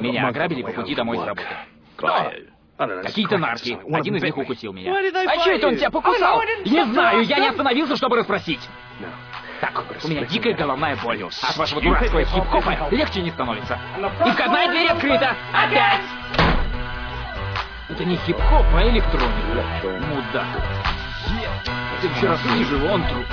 Меня ограбили по пути домой с работы. Кто? Какие-то нарки. Один из них укусил меня. А чё это он тебя покусал? Не знаю, я не остановился, чтобы расспросить. Так, у меня дикая головная боль. От вашего дурацкого хип-хопа легче не становится. И входная дверь открыта. Опять! Это не хип-хоп, а электроника. Мудак. Ты еще раз увидишь его, он труп.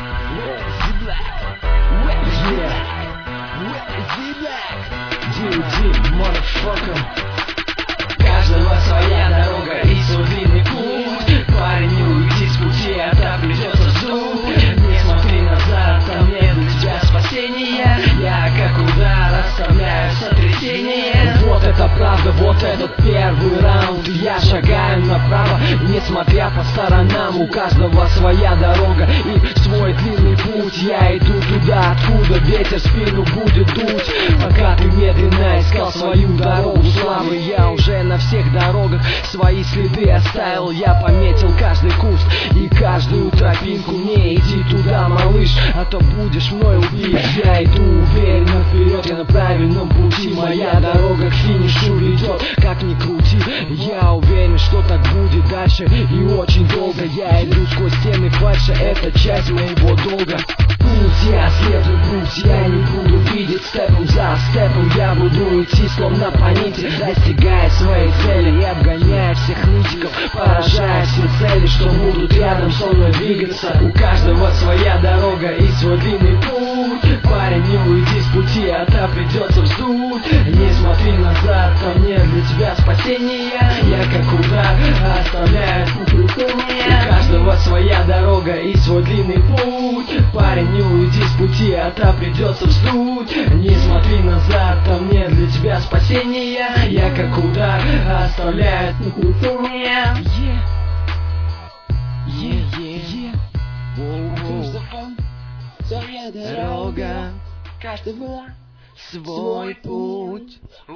Каждого своя дорога и свой длинный путь. Парень, не уйди с пути, а так придется вздуть. Не смотри назад, там нет для тебя спасения. Я как удар оставляю сотрясение. Вот это правда, вот этот первый раунд. Я шагаю направо, несмотря по сторонам. У каждого своя дорога и свой длинный путь. Я иду туда, откуда ветер в спину будет дуть. Пока ты медленно искал свою дорогу славы, я уже на всех дорогах свои следы оставил. Я пометил каждый куст и каждую тропинку. Не иди туда, малыш, а то будешь мной убит. Я иду уверенно вперед, я на правильном пути. Моя дорога к финишу ведет, как ни крути. Я уверен, что так будет дальше и очень долго. Я иду сквозь стены фальши, это часть моего долга. Путь я следую, путь я не буду видеть. Степом за степом я буду идти, словно по нити, достигая своей цели и обгоняя всех нытиков, поражая все цели, что будут рядом со мной двигаться. У каждого своя дорога и свой длинный путь. Парень, не уйди с пути, а то придется вздуть. Не смотри назад, там нет для тебя спасения. Я как удар оставляю укрепление. У каждого своя дорога и свой длинный путь. Парень, не уйди с пути, а то придется вздуть. Не смотри назад, там нет для тебя спасения. Я как удар оставляет укрепление. Своя дорога, каждого свой путь.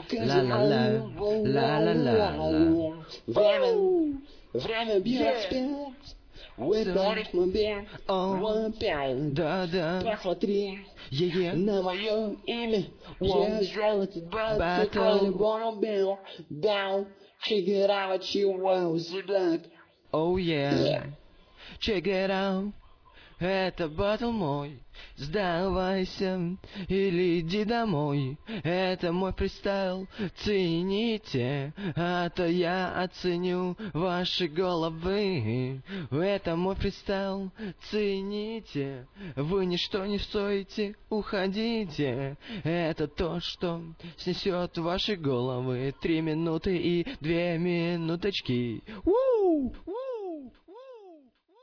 Время бьет спять. Ударив мобиль, опять. Да. Посмотри на мое имя. Я взял этот батл, убил. Down, check it out what you want, black. Oh yeah, check it out. Это батл мой, сдавайся или иди домой. Это мой фристайл, цените, а то я оценю ваши головы. Это мой фристайл, цените, вы ничто не стоите, уходите. Это то, что снесет ваши головы. 3 минуты и 2 минуточки.